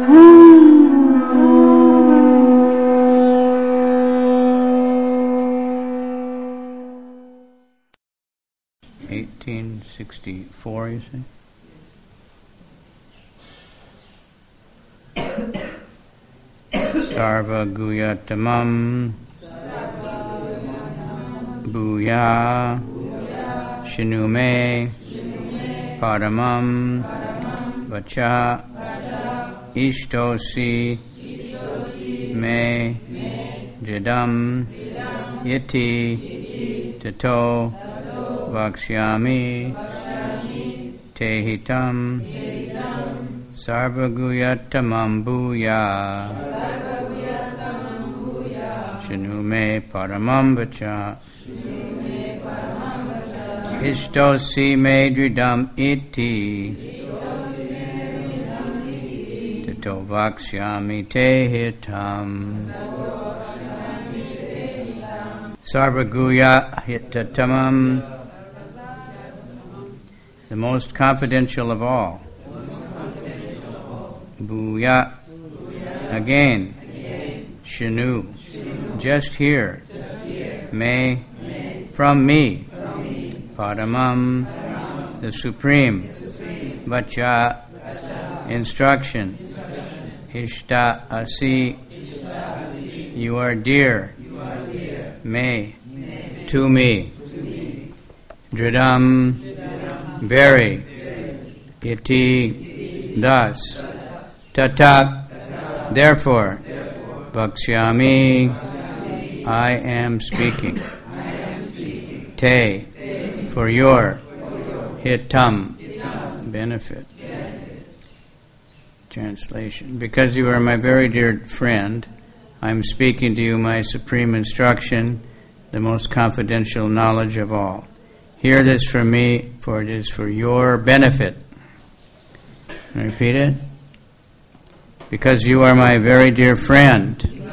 $1864, you say? Sarva Guyatamam Bhuya Shinume Paramam Vacha Ishtosi Me Jidam Iti Tato Vakshyami Tehitam Sarvaguyatamam Bhuya Shinume Paramam Vacha Ishtosi Me Dridam Iti Tato Vakshyami Tehitam Sarvaguya Hitatamam, the most confidential of all. Bhuya, again. Shinu, just here. Me, from me. Paramam, the supreme. Vacha, instruction. Ishta asi, you are dear. Me, to me. Dridam, very. Iti, thus. Tata, therefore. Vakshyami, I am speaking. Te, for your. Hitam, benefit. Translation. Because you are my very dear friend, I am speaking to you my supreme instruction, the most confidential knowledge of all. Hear this from me, for it is for your benefit. Can I repeat it? Because you are my very dear friend,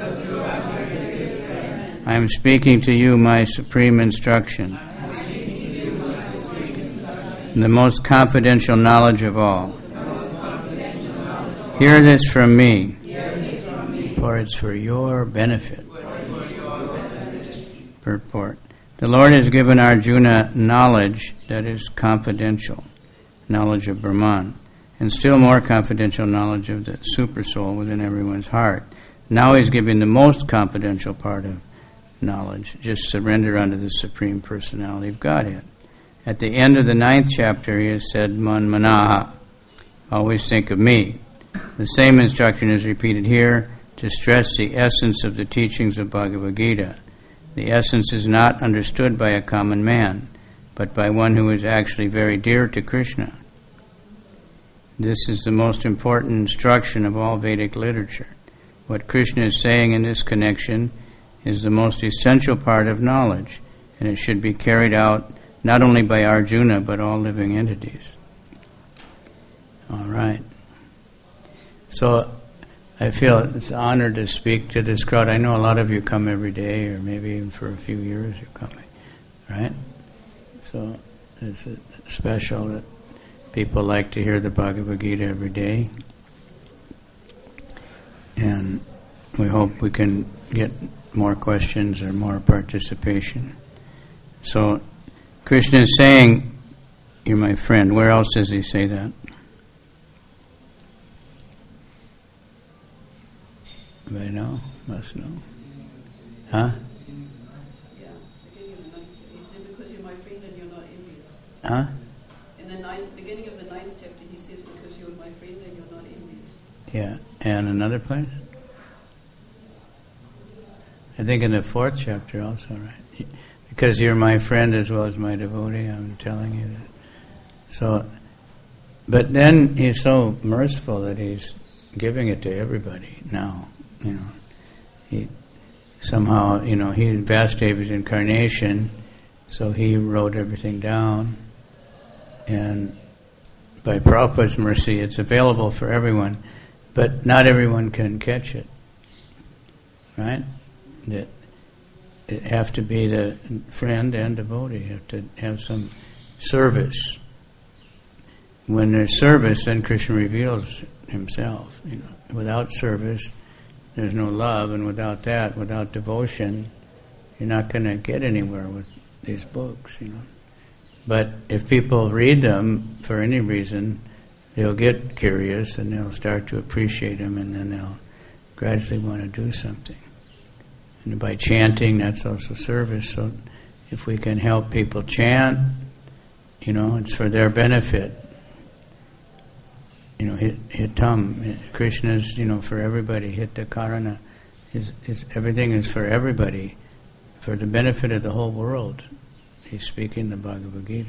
I am speaking to you my supreme instruction, the most confidential knowledge of all. Hear this from me, for it's for your benefit. Purport. The Lord has given Arjuna knowledge that is confidential, knowledge of Brahman, and still more confidential knowledge of the Supersoul within everyone's heart. Now he's giving the most confidential part of knowledge, just surrender unto the Supreme Personality of Godhead. At the end of the 9th chapter, he has said, Man manaha, always think of me. The same instruction is repeated here to stress the essence of the teachings of Bhagavad Gita. The essence is not understood by a common man, but by one who is actually very dear to Krishna. This is the most important instruction of all Vedic literature. What Krishna is saying in this connection is the most essential part of knowledge, and it should be carried out not only by Arjuna, but all living entities. All right. So, I feel it's an honor to speak to this crowd. I know a lot of you come every day, or maybe even for a few years you're coming, right? So, it's special that people like to hear the Bhagavad Gita every day. And we hope we can get more questions or more participation. So, Krishna is saying, you're my friend. Where else does he say that? Anybody know? Must know. Huh? Yeah. He said, because you're my friend and you're not envious. Huh? In the beginning of the 9th chapter, he says, because you're my friend and you're not envious. Yeah. And another place? I think in the 4th chapter also, right? Because you're my friend as well as my devotee, I'm telling you that. So, but then he's so merciful that he's giving it to everybody now. You know, he somehow, he Vasudeva's incarnation, so he wrote everything down, and by Prabhupada's mercy, it's available for everyone, but not everyone can catch it, right? That it have to be the friend and devotee, have to have some service. When there's service, then Krishna reveals himself. Without service, there's no love, and without that, without devotion, you're not going to get anywhere with these books. But if people read them for any reason, they'll get curious and they'll start to appreciate them, and then they'll gradually want to do something. And by chanting, that's also service. So if we can help people chant, it's for their benefit. Hitam, Krishna's, for everybody. Hita Karana, everything is for everybody, for the benefit of the whole world. He's speaking the Bhagavad Gita.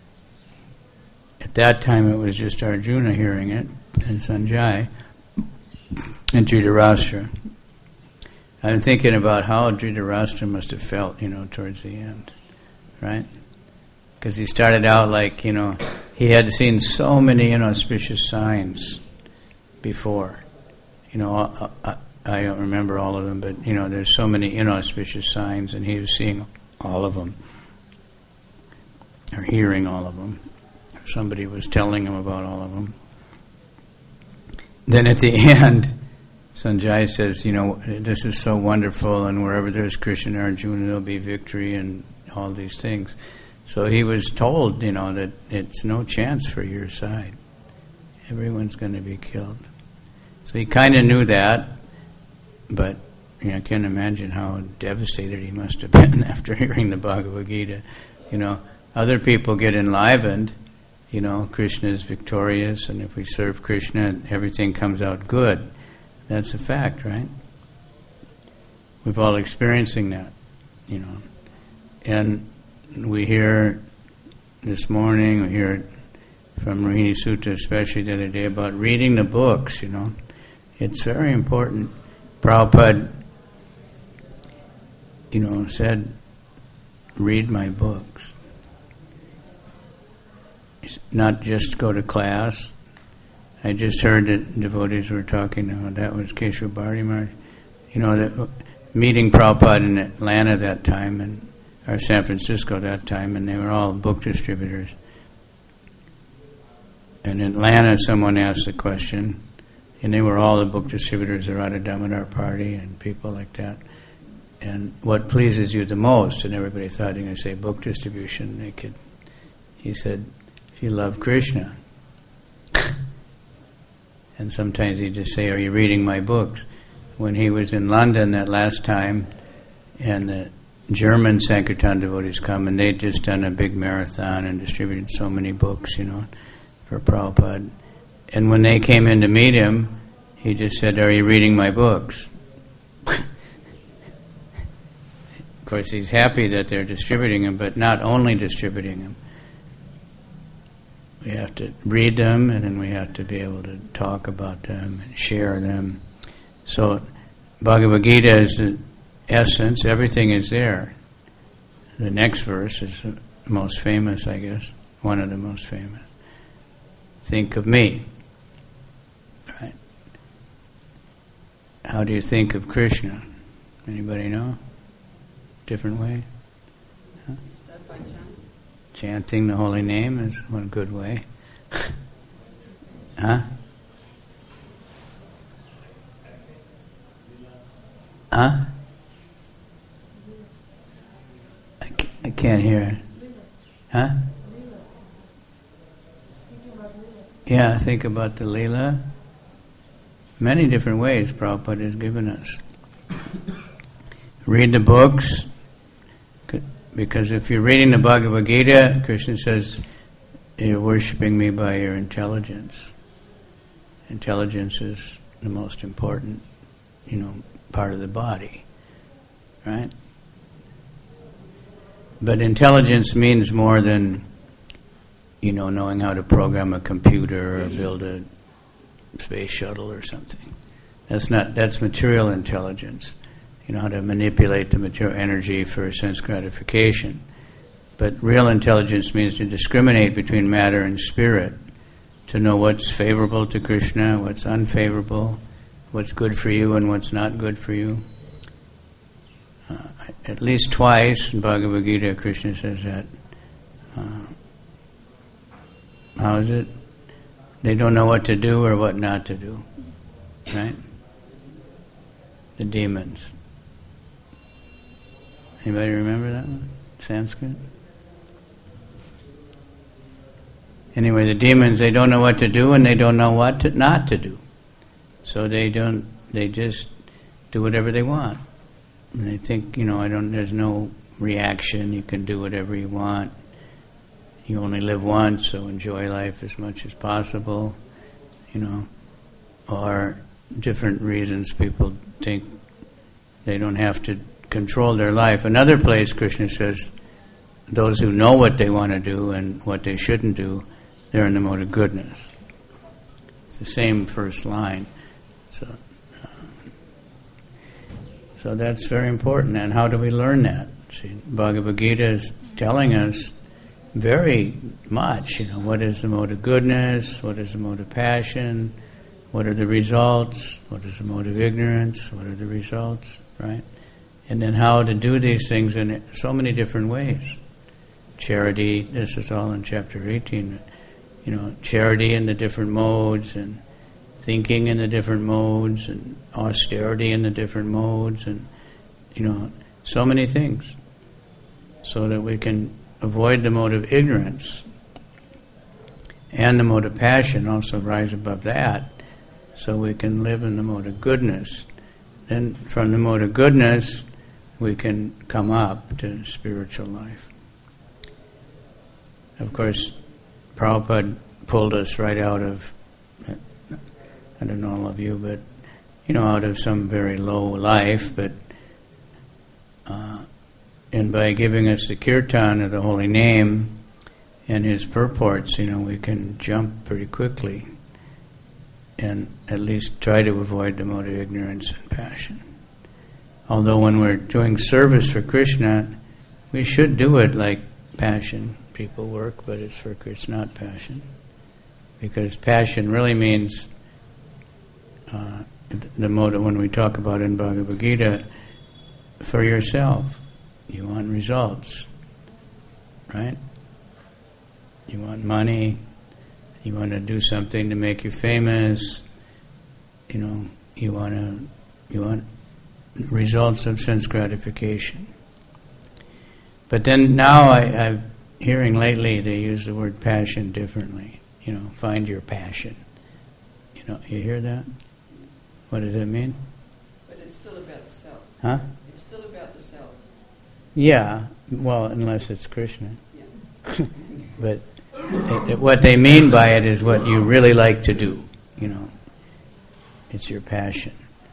At that time, it was just Arjuna hearing it, and Sanjay, and Dhritarashtra. I'm thinking about how Dhritarashtra must have felt, towards the end, right? Because he started out like, he had seen so many inauspicious signs before. I don't remember all of them, but, there's so many inauspicious signs, and he was seeing all of them, or hearing all of them. Or somebody was telling him about all of them. Then at the end, Sanjay says, this is so wonderful, and wherever there's Krishna and Arjuna, there'll be victory and all these things. So he was told, that it's no chance for your side. Everyone's going to be killed. So he kind of knew that, but I can't imagine how devastated he must have been after hearing the Bhagavad Gita. Other people get enlivened, Krishna is victorious, and if we serve Krishna, everything comes out good. That's a fact, right? We've all experiencing that, And we hear this morning, we hear from Rohini Sutta especially the other day about reading the books, It's very important. Prabhupada, said, read my books. Not just go to class. I just heard that devotees were talking about that was Keshava Bharati Maharaj. That meeting Prabhupada in Atlanta that time, or San Francisco that time, and they were all book distributors. And in Atlanta, someone asked the question, and they were all the book distributors, the Radha Damodar Party and people like that. And what pleases you the most? And everybody thought he was going to say book distribution. He said, if you love Krishna. And sometimes he'd just say, are you reading my books? When he was in London that last time, and the German Sankirtan devotees come, and they'd just done a big marathon and distributed so many books, for Prabhupada. And when they came in to meet him, he just said, are you reading my books? Of course, he's happy that they're distributing them, but not only distributing them. We have to read them, and then we have to be able to talk about them and share them. So, Bhagavad Gita is the essence. Everything is there. The next verse is the most famous, I guess. One of the most famous. Think of me. Right? How do you think of Krishna? Anybody know? Different way? Huh? Start by chanting. Chanting the holy name is one good way. Huh? Huh? I can't hear. Huh? Yeah, think about the Leela. Many different ways Prabhupada has given us. Read the books, because if you're reading the Bhagavad Gita, Krishna says, you're worshipping me by your intelligence. Intelligence is the most important, part of the body, right? But intelligence means more than, knowing how to program a computer or build a space shuttle or something. That's material intelligence. How to manipulate the material energy for sense gratification. But real intelligence means to discriminate between matter and spirit, to know what's favorable to Krishna, what's unfavorable, what's good for you and what's not good for you. At least twice in Bhagavad Gita, Krishna says that. How is it? They don't know what to do or what not to do. Right? The demons. Anybody remember that one? Sanskrit? Anyway, the demons, they don't know what to do and they don't know what not to do. So they just do whatever they want. And they think, there's no reaction, you can do whatever you want. You only live once, so enjoy life as much as possible, or different reasons people think they don't have to control their life. Another place, Krishna says, those who know what they want to do and what they shouldn't do, they're in the mode of goodness. It's the same first line. So that's very important. And how do we learn that? See, Bhagavad Gita is telling us very much, what is the mode of goodness, what is the mode of passion, what are the results, what is the mode of ignorance, what are the results, right? And then how to do these things in so many different ways. Charity, this is all in chapter 18, charity in the different modes, and thinking in the different modes, and austerity in the different modes, and, so many things, so that we can avoid the mode of ignorance and the mode of passion, also rise above that, so we can live in the mode of goodness. Then from the mode of goodness, we can come up to spiritual life. Of course, Prabhupada pulled us right out of, I don't know all of you, but, out of some very low life, but and by giving us the kirtan of the holy name and his purports, we can jump pretty quickly and at least try to avoid the mode of ignorance and passion. Although when we're doing service for Krishna, we should do it like passion people work, but it's not passion. Because passion really means the mode when we talk about in Bhagavad Gita, for yourself. You want results, right? You want money, you want to do something to make you famous, you want results of sense gratification. But then now I'm hearing lately they use the word passion differently. Find your passion. You hear that? What does it mean? But it's still about the self. Huh? It's still about the self. Yeah, well, unless it's Krishna. Yeah. But what they mean by it is what you really like to do. It's your passion.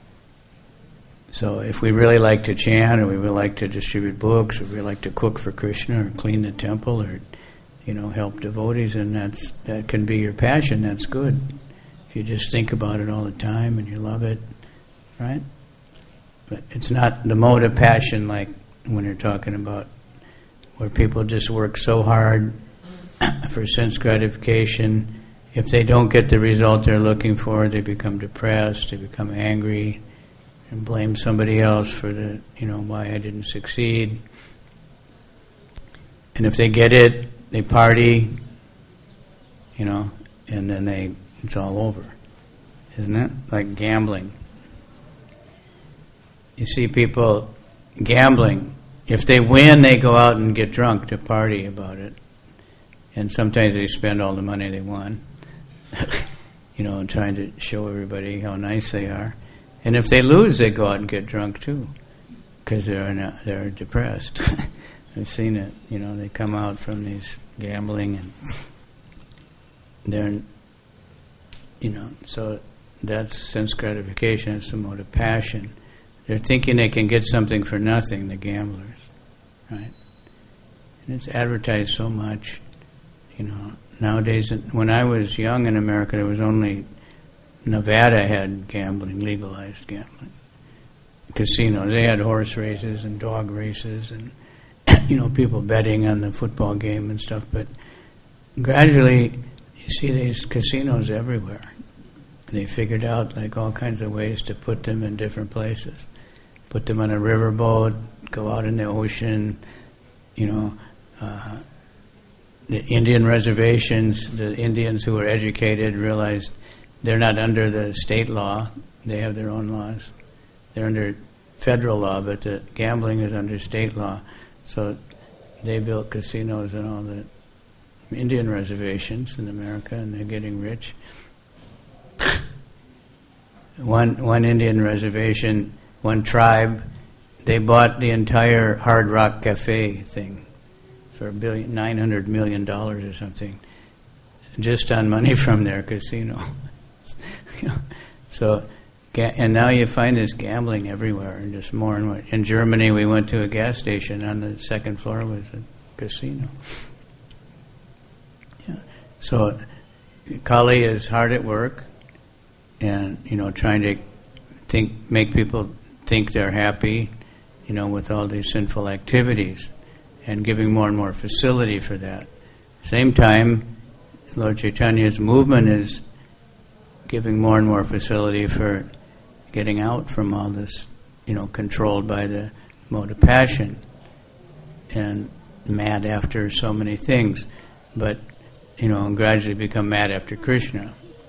So if we really like to chant, or we really like to distribute books, or we like to cook for Krishna, or clean the temple, or help devotees, and that can be your passion. That's good. If you just think about it all the time and you love it, right? But it's not the mode of passion like when you're talking about where people just work so hard for sense gratification. If they don't get the result they're looking for, they become depressed, they become angry, and blame somebody else for why I didn't succeed. And if they get it, they party, and then it's all over. Isn't it? Like gambling. You see people gambling. If they win, they go out and get drunk to party about it. And sometimes they spend all the money they won, and trying to show everybody how nice they are. And if they lose, they go out and get drunk too, because they're depressed. I've seen it. They come out from these gambling and they're, so that's sense gratification. It's the mode of passion. They're thinking they can get something for nothing, the gamblers, right? And it's advertised so much, Nowadays, when I was young in America, there was only Nevada had gambling, legalized gambling. Casinos, they had horse races and dog races and, people betting on the football game and stuff. But gradually, you see these casinos everywhere. They figured out all kinds of ways to put them in different places. Put them on a riverboat, go out in the ocean, the Indian reservations, the Indians who were educated realized they're not under the state law. They have their own laws. They're under federal law, but the gambling is under state law. So they built casinos on all the Indian reservations in America, and they're getting rich. One Indian reservation, one tribe, they bought the entire Hard Rock Cafe thing for $900 million or something, just on money from their casino. So, and now you find this gambling everywhere, and just more and more. In Germany, we went to a gas station. On the second floor was a casino. Yeah. So, Kali is hard at work, and trying to make people think they're happy, with all these sinful activities, and giving more and more facility for that. Same time, Lord Chaitanya's movement is giving more and more facility for getting out from all this, controlled by the mode of passion and mad after so many things, but, gradually become mad after Krishna.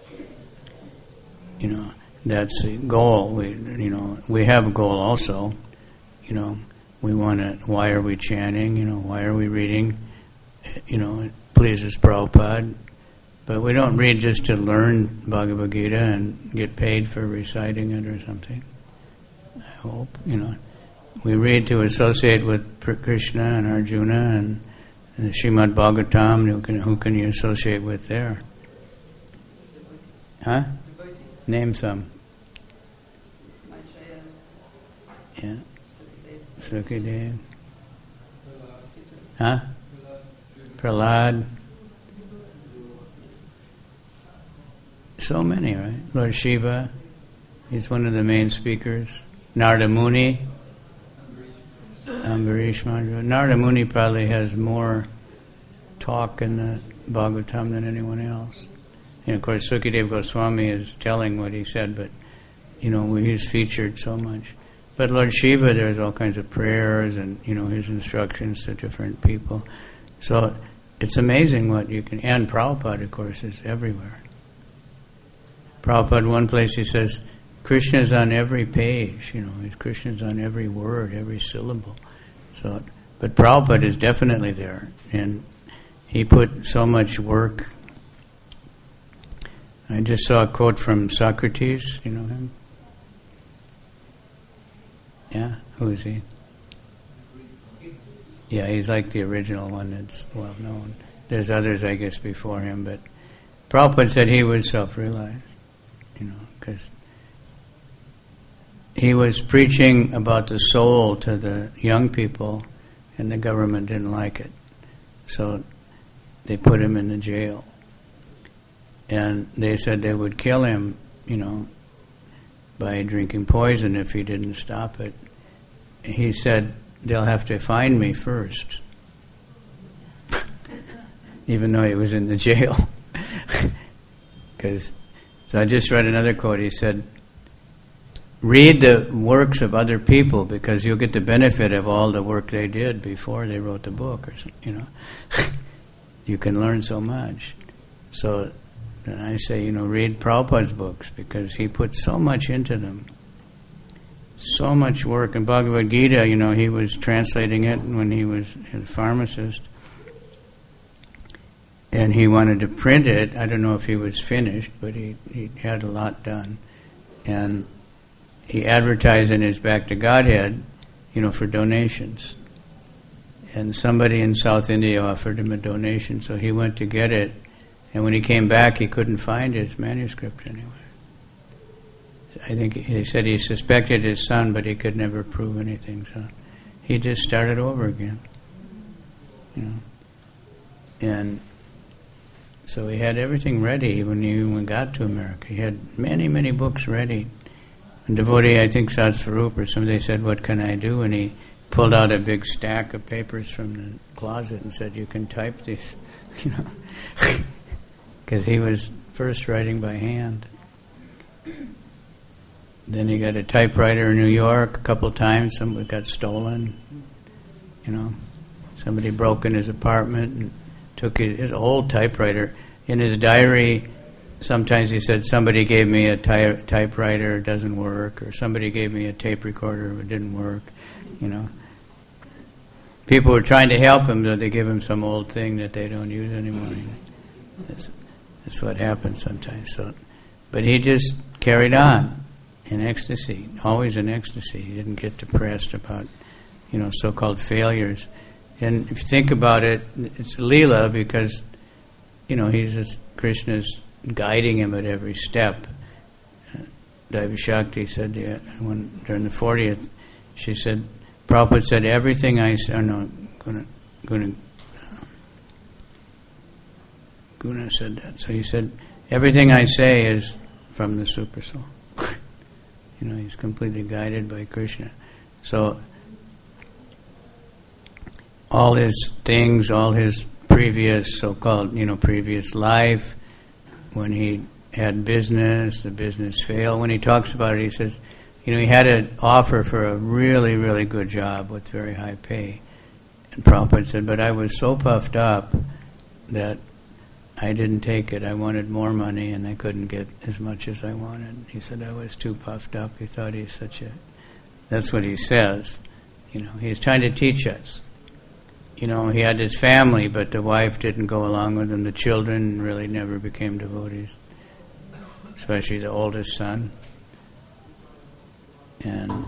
That's the goal. We have a goal also. We want to, why are we chanting? Why are we reading? It pleases Prabhupada. But we don't read just to learn Bhagavad Gita and get paid for reciting it or something. I hope, We read to associate with Krishna and Arjuna and the Srimad Bhagavatam. Who can you associate with there? Huh? Name some. Yeah. Sukadev. Huh? Prahlad. So many, right? Lord Shiva, he's one of the main speakers. Narada Muni. Ambarish Maharaj. Narada Muni probably has more talk in the Bhagavatam than anyone else. And of course, Sukadev Goswami is telling what he said, but he's featured so much. But Lord Shiva, there's all kinds of prayers and his instructions to different people. So it's amazing what you can. And Prabhupada, of course, is everywhere. Prabhupada, one place he says, Krishna's on every page. Krishna's on every word, every syllable. So, but Prabhupada is definitely there, and he put so much work. I just saw a quote from Socrates. You know him? Yeah? Who is he? Yeah, he's like the original one that's well known. There's others, I guess, before him, but Prabhupada said he was self-realized, because he was preaching about the soul to the young people, and the government didn't like it. So they put him in the jail. And they said they would kill him, by drinking poison if he didn't stop it. He said, they'll have to find me first. Even though he was in the jail. So I just read another quote. He said, read the works of other people because you'll get the benefit of all the work they did before they wrote the book, or something, You can learn so much. So then I say, read Prabhupada's books because he put so much into them. So much work. In Bhagavad Gita, he was translating it when he was a pharmacist. And he wanted to print it. I don't know if he was finished, but he had a lot done. And he advertised in his Back to Godhead, for donations. And somebody in South India offered him a donation, so he went to get it. And when he came back, he couldn't find his manuscript anywhere. I think he said he suspected his son, but he could never prove anything. So he just started over again. And so he had everything ready when he got to America. He had many, many books ready. And devotee, I think Satsvarup or somebody said, what can I do? And he pulled out a big stack of papers from the closet and said, you can type these, because he was first writing by hand. Then he got a typewriter in New York a couple of times. Somebody got stolen. Somebody broke in his apartment and took his old typewriter. In his diary, sometimes he said, somebody gave me a typewriter, it doesn't work, or somebody gave me a tape recorder, it didn't work, you know. People were trying to help him, but they give him some old thing that they don't use anymore. That's what happens sometimes. So, but he just carried on in ecstasy, always in ecstasy. He didn't get depressed about, you know, so-called failures. And if you think about it, it's Leela because, you know, Krishna's guiding him at every step. Daivi Shakti said during the 40th, she said, Prabhupada said, everything I say, Guna said that. So he said, everything I say is from the Supersoul. You know, he's completely guided by Krishna. So all his things, all his previous so-called, you know, previous life, when he had business, the business failed. When he talks about it, he says, you know, he had an offer for a really, really good job with very high pay. And Prabhupada said, but I was so puffed up that I didn't take it. I wanted more money and I couldn't get as much as I wanted. He said, I was too puffed up. He thought he's such a... That's what he says. You know, he's trying to teach us. You know, he had his family, but the wife didn't go along with him. The children really never became devotees, especially the oldest son. And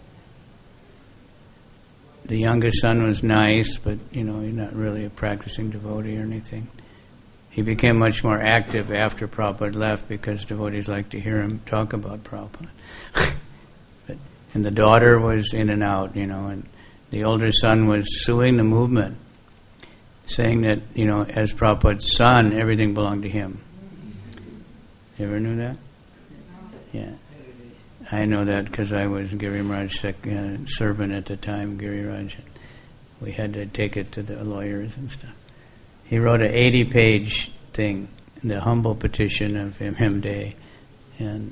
the youngest son was nice, but, you know, he's not really a practicing devotee or anything. He became much more active after Prabhupada left because devotees like to hear him talk about Prabhupada. And the daughter was in and out, you know, and the older son was suing the movement, saying that, you know, as Prabhupada's son, everything belonged to him. You ever knew that? Yeah. I know that because I was Giri Maharaj's servant at the time, Giri Raj. We had to take it to the lawyers and stuff. He wrote an 80-page thing, the humble petition of him day, and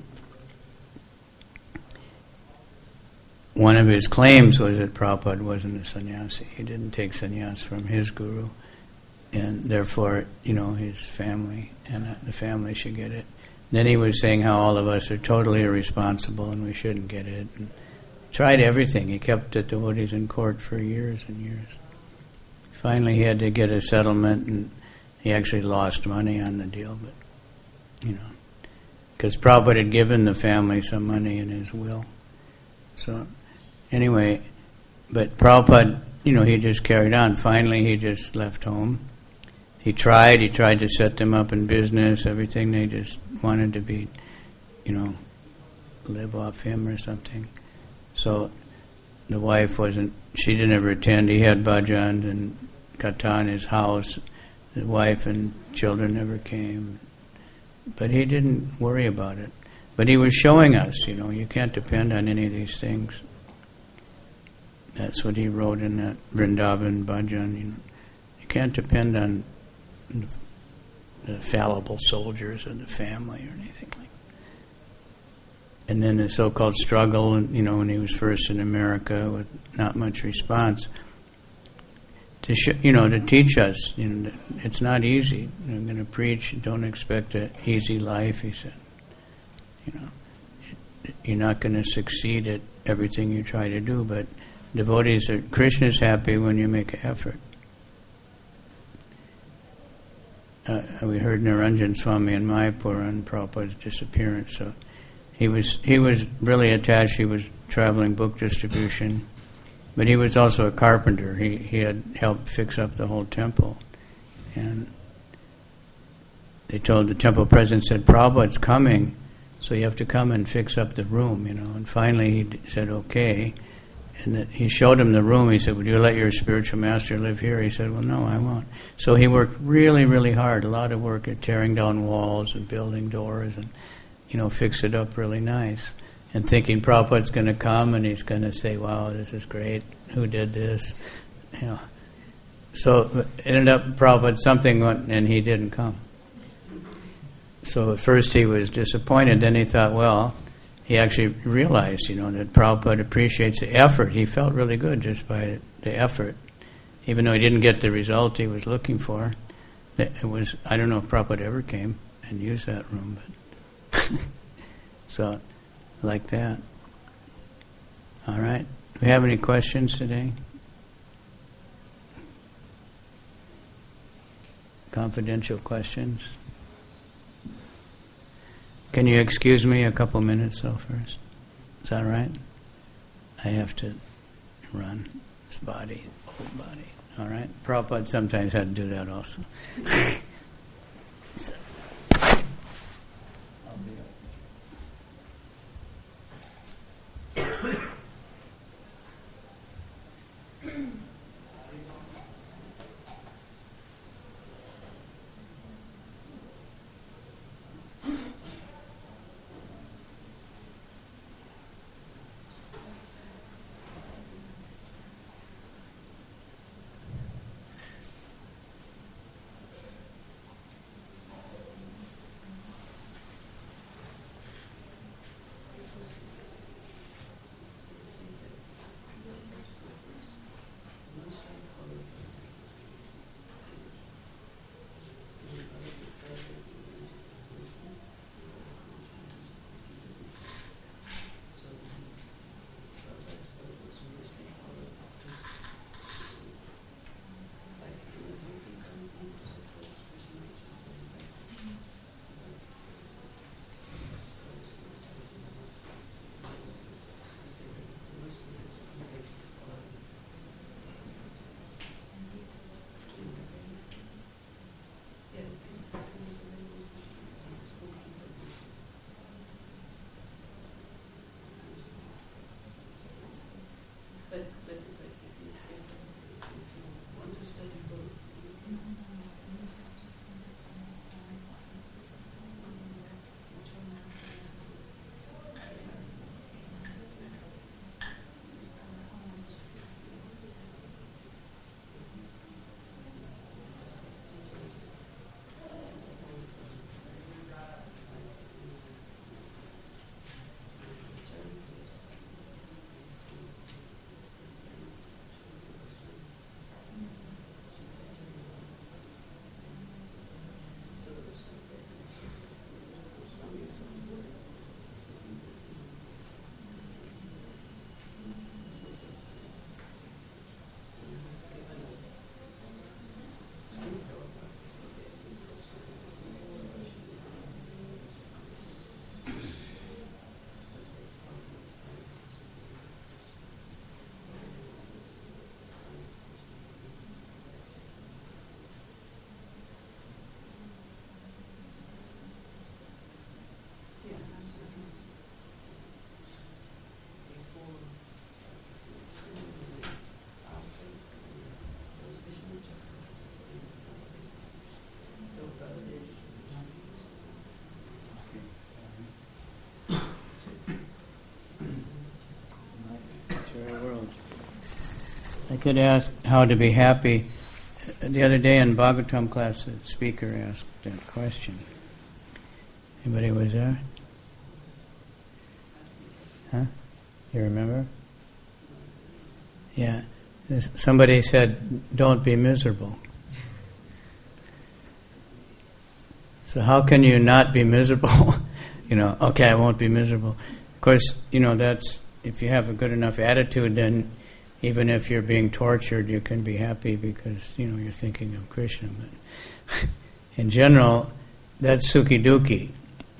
one of his claims was that Prabhupada wasn't a sannyasi. He didn't take sannyas from his guru, and therefore, you know, his family and the family should get it. Then he was saying how all of us are totally irresponsible and we shouldn't get it. And tried everything. He kept the devotees in court for years and years. Finally, he had to get a settlement, and he actually lost money on the deal. But, you know, because Prabhupada had given the family some money in his will. So, anyway, but Prabhupada, you know, he just carried on. Finally, he just left home. He tried to set them up in business, everything. They just wanted to be, you know, live off him or something. So the wife she didn't ever attend. He had bhajans and katha in his house. The wife and children never came. But he didn't worry about it. But he was showing us, you know, you can't depend on any of these things. That's what he wrote in that Vrindavan bhajan, you know. You can't depend on the fallible soldiers of the family or anything like that. And then the so-called struggle, you know, when he was first in America with not much response, to teach us, you know, it's not easy. I'm going to preach. Don't expect an easy life, he said. You know, you're not going to succeed at everything you try to do, but Krishna's happy when you make an effort. We heard Niranjan Swami in Mayapur on Prabhupada's disappearance. So he was really attached. He was traveling book distribution, but he was also a carpenter. He had helped fix up the whole temple, and they told the temple president, said, Prabhupada's coming, so you have to come and fix up the room, you know. And finally he said, okay. And that he showed him the room. He said, would you let your spiritual master live here? He said, well, no, I won't. So he worked really, really hard, a lot of work at tearing down walls and building doors and, you know, fix it up really nice. And thinking Prabhupada's going to come and he's going to say, wow, this is great. Who did this? You know. So it ended up Prabhupada something went, and he didn't come. So at first he was disappointed. Then he thought, well, he actually realized, you know, that Prabhupada appreciates the effort. He felt really good just by the effort, even though he didn't get the result he was looking for. It was, I don't know if Prabhupada ever came and used that room, but so like that. All right. Do we have any questions today? Confidential questions? Can you excuse me a couple minutes though first? Is that all right? I have to run this body, old body. All right? Prabhupada sometimes had to do that also. So, I'll be right. I could ask how to be happy. The other day in Bhagavatam class, the speaker asked that question. Anybody was there? Huh? You remember? Yeah. Somebody said, don't be miserable. So how can you not be miserable? Okay, I won't be miserable. Of course, that's, if you have a good enough attitude, then even if you're being tortured, you can be happy because, you're thinking of Krishna. But in general, that's sukhi dukkhi.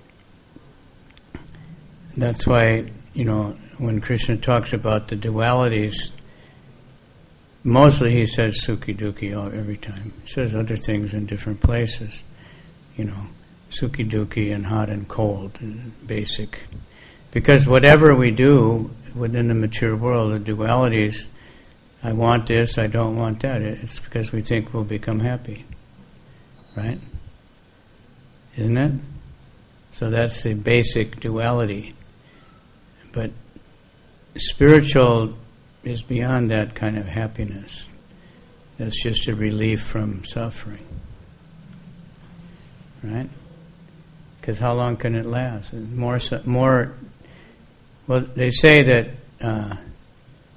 That's why, when Krishna talks about the dualities, mostly he says sukhi dukkhi every time. He says other things in different places. Sukhi dukkhi and hot and cold, and basic. Because whatever we do within the mature world, the dualities, I want this, I don't want that, it's because we think we'll become happy. Right? Isn't it? So that's the basic duality. But spiritual is beyond that kind of happiness. That's just a relief from suffering. Right? Because how long can it last? More. Well, they say that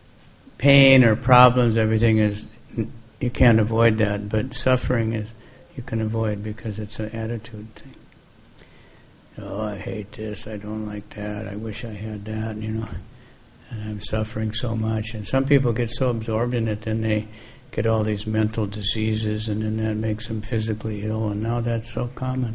pain or problems, everything is, you can't avoid that. But suffering is, you can avoid because it's an attitude thing. Oh, I hate this, I don't like that, I wish I had that, and I'm suffering so much. And some people get so absorbed in it, then they get all these mental diseases, and then that makes them physically ill, and now that's so common.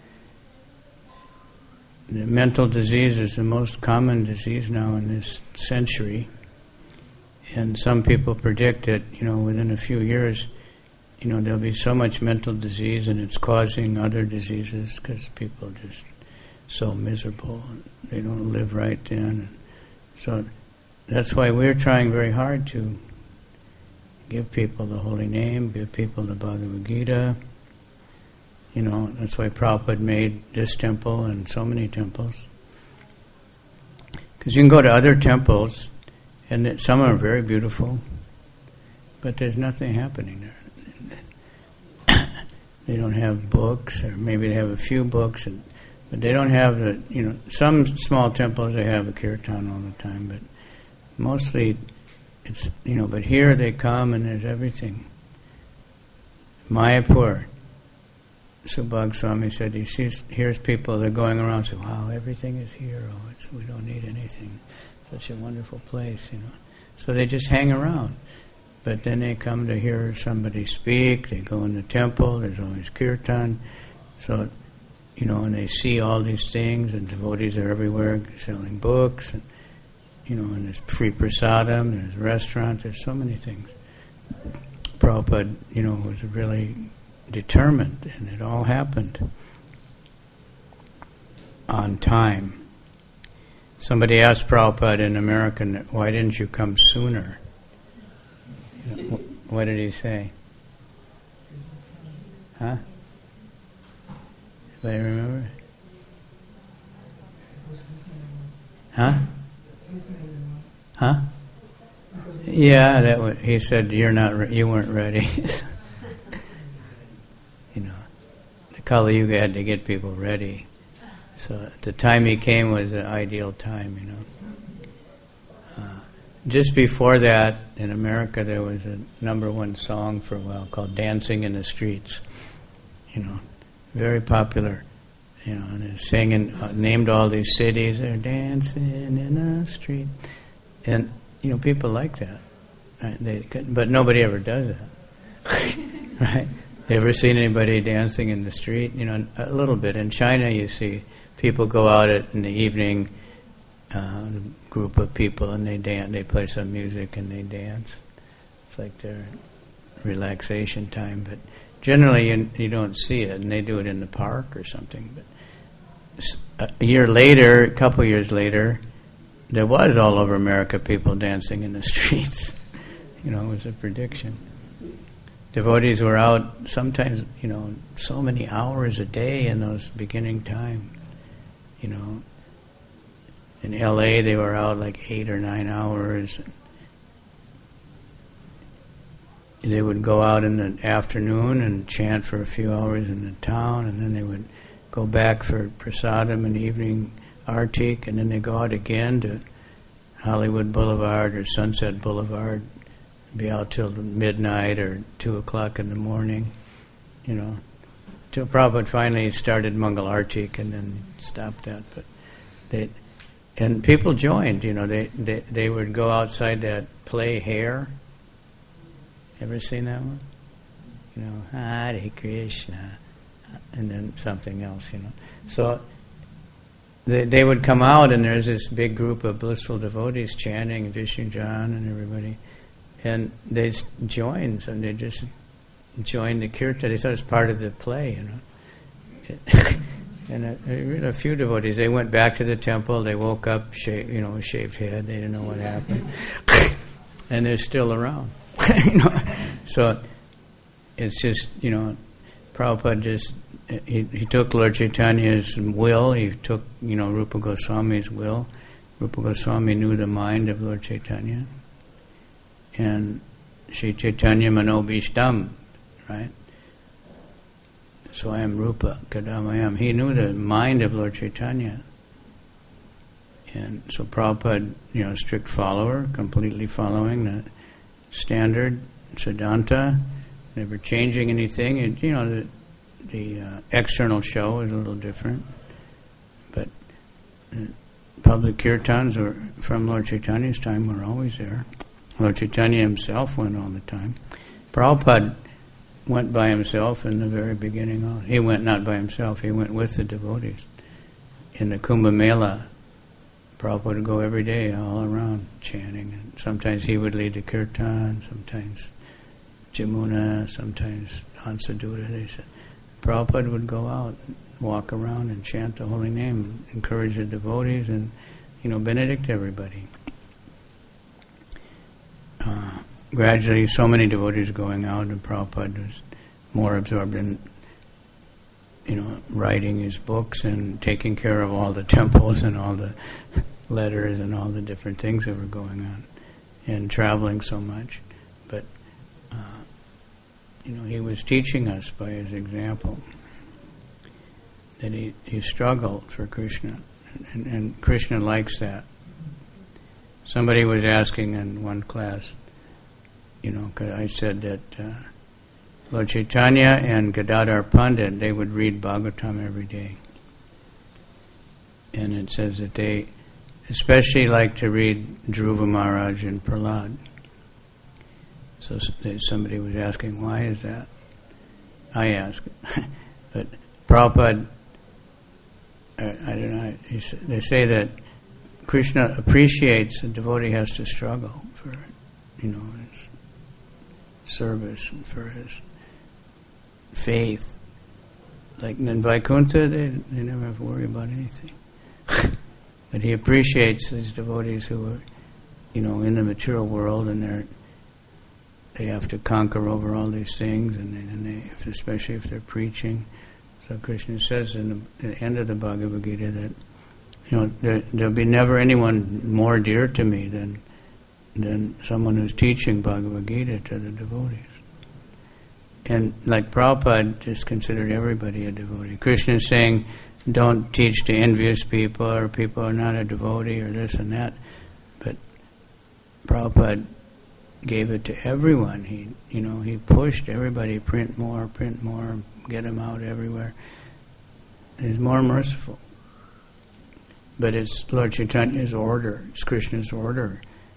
The mental disease is the most common disease now in this century, and some people predict that, within a few years, there'll be so much mental disease, and it's causing other diseases because people are just so miserable, and they don't live right then. And so that's why we're trying very hard to give people the holy name, give people the Bhagavad Gita. That's why Prabhupada made this temple and so many temples. Because you can go to other temples, and some are very beautiful, but there's nothing happening there. They don't have books, or maybe they have a few books, but they don't have some small temples they have a kirtan all the time, but mostly it's, but here they come and there's everything. Mayapur, Subhag Swami said he hears people, they're going around and say, wow, everything is here, we don't need anything. Such a wonderful place, So they just hang around. But then they come to hear somebody speak, they go in the temple, there's always kirtan. So, and they see all these things, and devotees are everywhere selling books, and, and there's free prasadam, there's restaurants, there's so many things. Prabhupada, was really determined, and it all happened on time. Somebody asked Prabhupada in America, why didn't you come sooner? What did he say? Huh? Do I remember? Huh? Huh? Yeah, he said you weren't ready. The Kali Yuga had to get people ready. So at the time he came was an ideal time, Just before that, in America, there was a number one song for a while called "Dancing in the Streets." Very popular. And they're singing, named all these cities. They're dancing in the street, and people like that. Right? But nobody ever does that, right? Ever seen anybody dancing in the street? A little bit. In China, you see people go out in the evening, a group of people, and they dance. They play some music and they dance. It's like their relaxation time. But generally, you don't see it, and they do it in the park or something. But a couple years later, there was all over America people dancing in the streets. It was a prediction. Devotees were out sometimes, so many hours a day in those beginning time. In L.A. they were out like 8 or 9 hours. They would go out in the afternoon and chant for a few hours in the town, and then they would go back for prasadam and evening artik, and then they go out again to Hollywood Boulevard or Sunset Boulevard, be out till midnight or 2 o'clock in the morning, Till Prabhupada finally started Mangal Artik and then stopped that. But and people joined, they would go outside that play Hair. Ever seen that one? Hare Krishna, and then something else, So they would come out, and there's this big group of blissful devotees chanting Vishnu Jan and everybody. And they joined, and they just joined the kirtan. They thought it was part of the play, And a few devotees, they went back to the temple. They woke up, shaved head. They didn't know what happened, and they're still around. So it's just Prabhupada just he took Lord Chaitanya's will. He took Rupa Goswami's will. Rupa Goswami knew the mind of Lord Chaitanya. And Sri Chaitanya Manobishtam, right? So I am Rupa, Kadamayam. He knew the mind of Lord Chaitanya. And so Prabhupada, strict follower, completely following the standard Siddhanta, never changing anything. And, external show is a little different, but public kirtans from Lord Chaitanya's time were always there. Lord Chaitanya himself went all the time. Prabhupada went by himself in the very beginning. He went not by himself, he went with the devotees. In the Kumbh Mela, Prabhupada would go every day all around chanting. And sometimes he would lead the kirtan, sometimes Jamuna, sometimes Hansadutta. They said Prabhupada would go out, walk around and chant the holy name, encourage the devotees, and benedict everybody. Gradually, so many devotees going out, and Prabhupada was more absorbed in writing his books and taking care of all the temples and all the letters and all the different things that were going on, and traveling so much. But he was teaching us by his example that he struggled for Krishna, and Krishna likes that. Somebody was asking in one class, 'cause I said that Lord Chaitanya and Gadadhar Pandit, they would read Bhagavatam every day. And it says that they especially like to read Dhruva Maharaj and Prahlad. So somebody was asking, why is that? I asked. But Prabhupada, I don't know, they say that Krishna appreciates the devotee has to struggle for, his service and for his faith. Like in Vaikuntha, they never have to worry about anything. But he appreciates these devotees who are, in the material world, and they have to conquer over all these things, and they, especially if they're preaching. So Krishna says in the end of the Bhagavad Gita that there'll be never anyone more dear to me than someone who's teaching Bhagavad Gita to the devotees. And like Prabhupada just considered everybody a devotee. Krishna is saying, don't teach to envious people or people who are not a devotee or this and that. But Prabhupada gave it to everyone. He pushed everybody, print more, get them out everywhere. He's more merciful. But it's Lord Chaitanya's order, it's Krishna's order,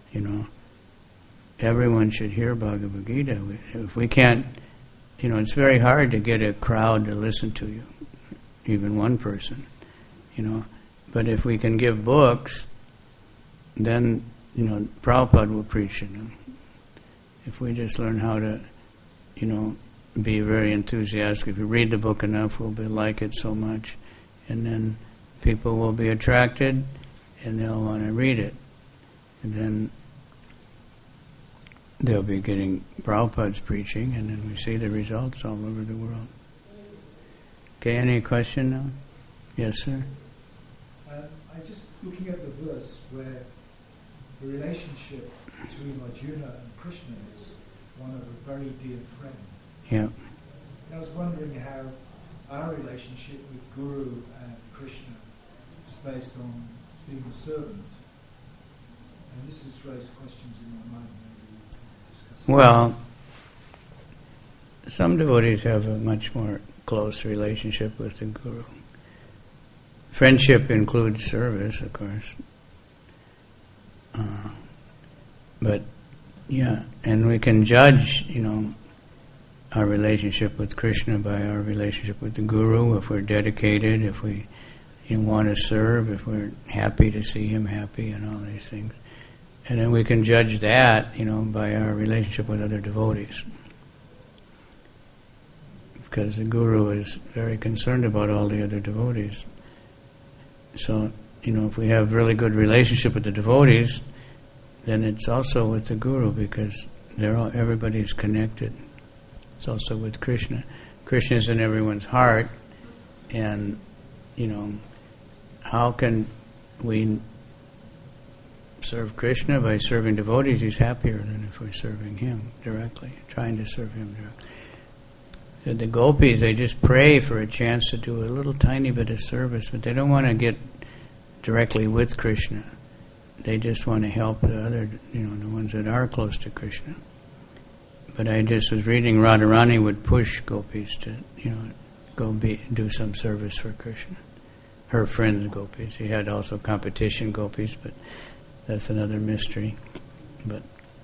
Everyone should hear Bhagavad Gita. If we can't, it's very hard to get a crowd to listen to you, even one person, But if we can give books, then, Prabhupada will preach in them. If we just learn how to, be very enthusiastic, if we read the book enough, we'll like it so much, and then people will be attracted, and they'll want to read it. And then they'll be getting Prabhupada's preaching, and then we see the results all over the world. Okay, any question now? Yes, sir? I just looking at the verse where the relationship between Arjuna and Krishna is one of a very dear friend. Yeah. I was wondering how our relationship with Guru and Krishna is based on being a servant. And this has raised questions in my mind. Maybe we can discuss it. Well, some devotees have a much more close relationship with the Guru. Friendship includes service, of course. But, yeah, and we can judge, our relationship with Krishna by our relationship with the Guru, if we're dedicated, if we want to serve, if we're happy to see him happy and all these things. And then we can judge that, by our relationship with other devotees. Because the Guru is very concerned about all the other devotees. So, if we have really good relationship with the devotees, then it's also with the Guru, because everybody's connected. It's also with Krishna. Krishna's in everyone's heart, and how can we serve Krishna? By serving devotees, he's happier than if we're serving him directly, trying to serve him directly. So the gopis, they just pray for a chance to do a little tiny bit of service, but they don't want to get directly with Krishna. They just want to help the other, the ones that are close to Krishna. But I just was reading Radharani would push gopis to, go do some service for Krishna. Her friends gopis. He had also competition gopis, but that's another mystery. But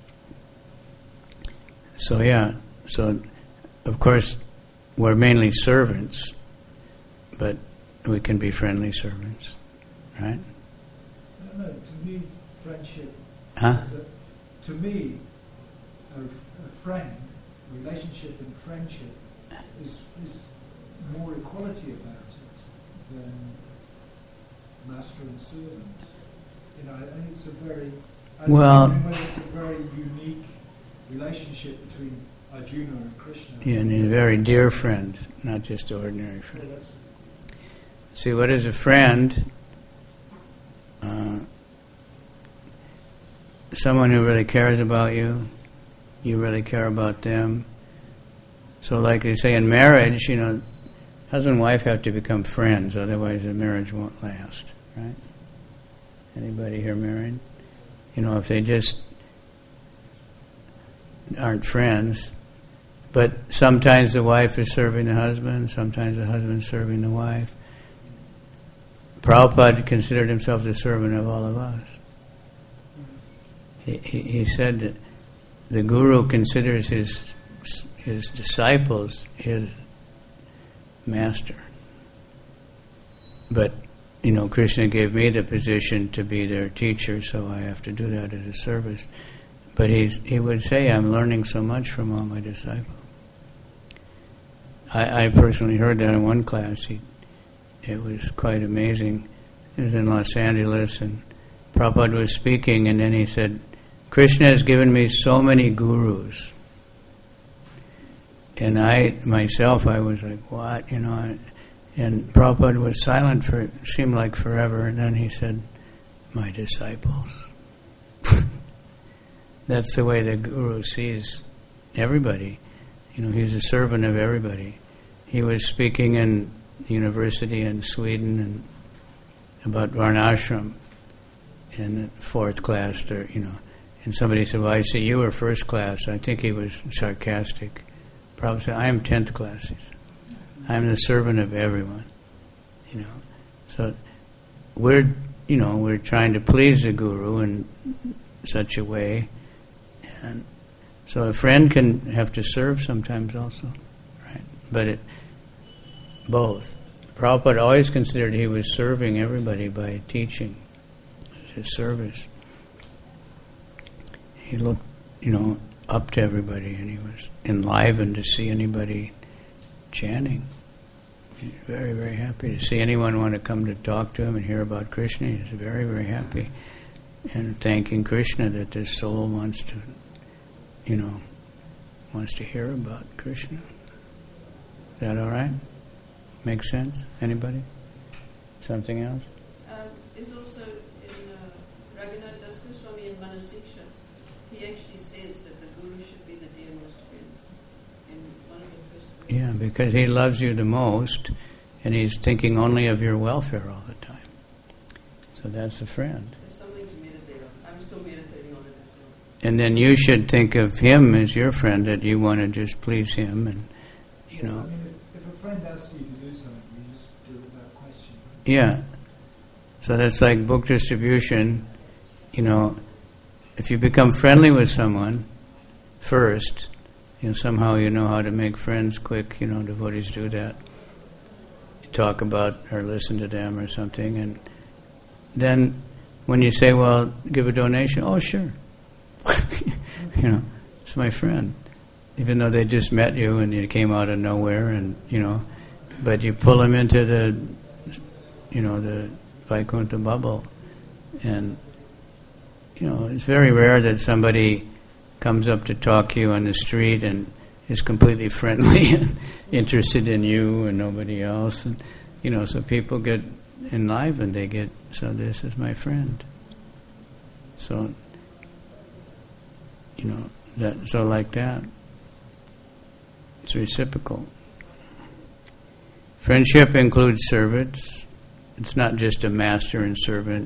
so of course we're mainly servants, but we can be friendly servants, right? No, to me, friendship. Huh? To me, a friend, relationship and friendship is more equality about it than master and servant. I think it's a very it's a very unique relationship between Arjuna and Krishna. Yeah, and he's a very dear friend, not just ordinary friend. See, what is a friend? Someone who really cares about you. You really care about them. So like they say in marriage, husband and wife have to become friends, otherwise the marriage won't last, right? Anybody here married? If they just aren't friends, but sometimes the wife is serving the husband, sometimes the husband is serving the wife. Prabhupada considered himself the servant of all of us. He said that the Guru considers his disciples his master. But, Krishna gave me the position to be their teacher, so I have to do that as a service. But he would say, I'm learning so much from all my disciples. I personally heard that in one class. It was quite amazing. It was in Los Angeles, and Prabhupada was speaking, and then he said, Krishna has given me so many gurus. And I was like, what? And Prabhupada was silent for, it seemed like forever, and then he said, my disciples. That's the way the Guru sees everybody. He's a servant of everybody. He was speaking in the university in Sweden and about Varnashram in the fourth class, and somebody said, well, I see you were first class. I think he was sarcastic. Prabhupada said, I am 10th class. He said, I am the servant of everyone. So we're trying to please the Guru in such a way. And so a friend can have to serve sometimes also, right? But both. Prabhupada always considered he was serving everybody by teaching, his service. He looked, up to everybody, and he was enlivened to see anybody chanting. He was very, very happy to see anyone want to come to talk to him and hear about Krishna. He was very, very happy and thanking Krishna that this soul wants to hear about Krishna. Is that all right? Make sense? Anybody? Something else? It's also in Raghunath Das Goswami in Manasiksha. He actually says that the Guru should be the dearmost friend in one of the first verses. Yeah, because he loves you the most, and he's thinking only of your welfare all the time. So that's a friend. There's something to meditate on. I'm still meditating on it as well. And then you should think of him as your friend, that you want to just please him, and if a friend asks you to do something, you just do it without question. Yeah. So that's like book distribution. If you become friendly with someone first, somehow you know how to make friends quick. Devotees do that. You talk about or listen to them or something, and then when you say, well, give a donation, oh, sure. It's my friend. Even though they just met you and you came out of nowhere, and but you pull them into the Vaikuntha bubble, and it's very rare that somebody comes up to talk to you on the street and is completely friendly and interested in you and nobody else, and so people get enlivened. They get, so this is my friend. So so like that. It's reciprocal. Friendship includes service. It's not just a master and servant.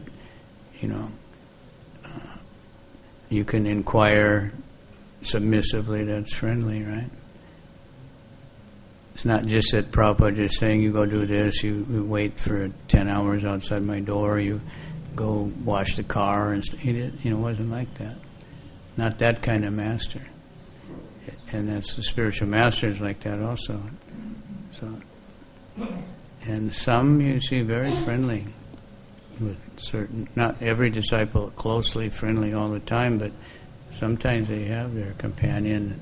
You can inquire submissively. That's friendly, right? It's not just that Prabhupada just saying you go do this, you wait for 10 hours outside my door, you go wash the car, and he wasn't like that. Not that kind of master. And that's the spiritual masters like that also. So, and some you see very friendly with certain, not every disciple closely friendly all the time, but sometimes they have their companion,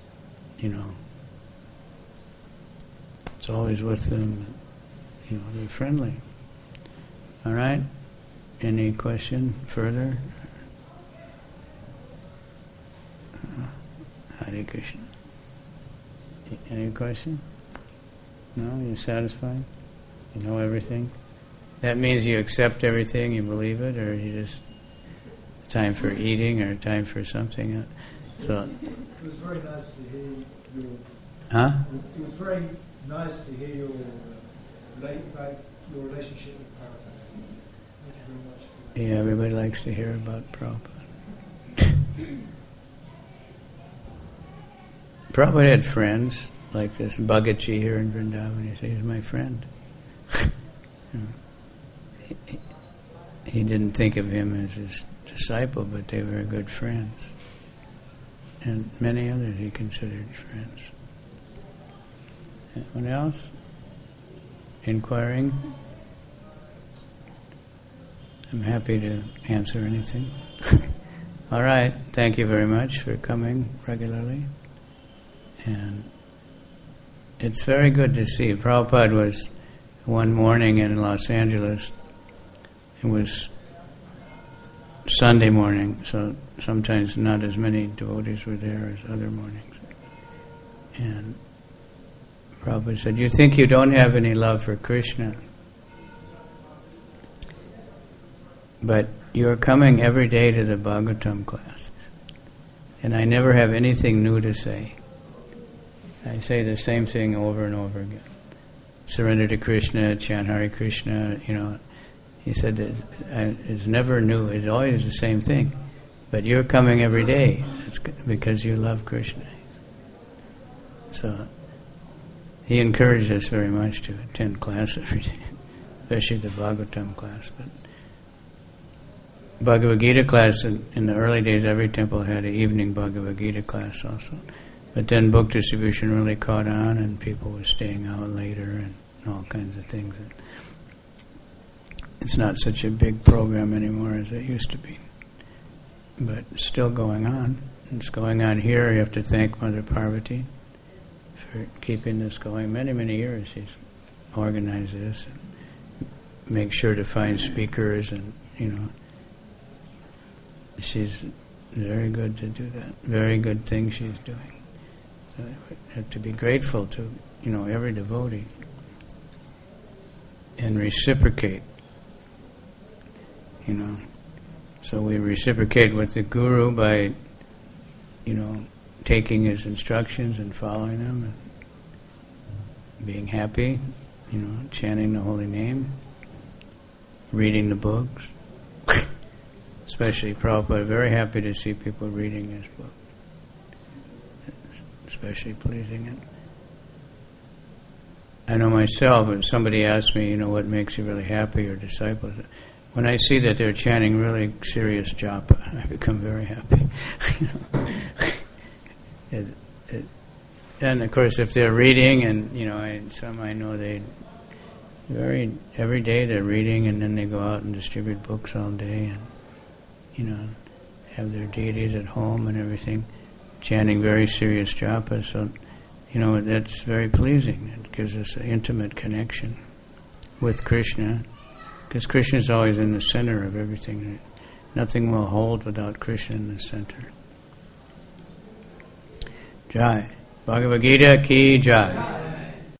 it's always with them, they're friendly. All right? Any question further? Hare Krishna. Any question? No? You satisfied? You know everything? That means you accept everything, you believe it, or you just time for eating or time for something? So. It was very nice to hear your. Huh? It was very nice to hear about your relationship with Prabhupada. Thank you very much. Yeah, everybody likes to hear about Prabhupada. Prabhupada had friends like this Bhagataji here in Vrindavan. He said, he's my friend. He didn't think of him as his disciple, but they were good friends. And many others he considered friends. Anyone else? Inquiring? I'm happy to answer anything. All right. Thank you very much for coming regularly. And it's very good to see. Prabhupada was one morning in Los Angeles. It was Sunday morning, so sometimes not as many devotees were there as other mornings. And Prabhupada said, "You think you don't have any love for Krishna, but you're coming every day to the Bhagavatam classes, and I never have anything new to say. I say the same thing over and over again. Surrender to Krishna, chant Hare Krishna, He said it's never new, it's always the same thing. But you're coming every day. It's because you love Krishna." So he encouraged us very much to attend class every day, especially the Bhagavatam class. But Bhagavad Gita class, in the early days, every temple had an evening Bhagavad Gita class also. But then book distribution really caught on, and people were staying out later and all kinds of things. It's not such a big program anymore as it used to be. But it's still going on. It's going on here. You have to thank Mother Parvati for keeping this going. Many, many years she's organized this and make sure to find speakers, and she's very good to do that. Very good thing she's doing. So we have to be grateful to every devotee and reciprocate. So we reciprocate with the Guru by, taking his instructions and following them and being happy, chanting the holy name, reading the books. Especially Prabhupada, very happy to see people reading his book. Especially pleasing it. I know myself, when somebody asks me, what makes you really happy, your disciples, when I see that they're chanting really serious japa, I become very happy. And of course, if they're reading, and some I know every day they're reading, and then they go out and distribute books all day, and have their deities at home and everything, chanting very serious japa. So, that's very pleasing. It gives us an intimate connection with Krishna. Because Krishna is always in the center of everything. Nothing will hold without Krishna in the center. Jai. Bhagavad Gita ki jai.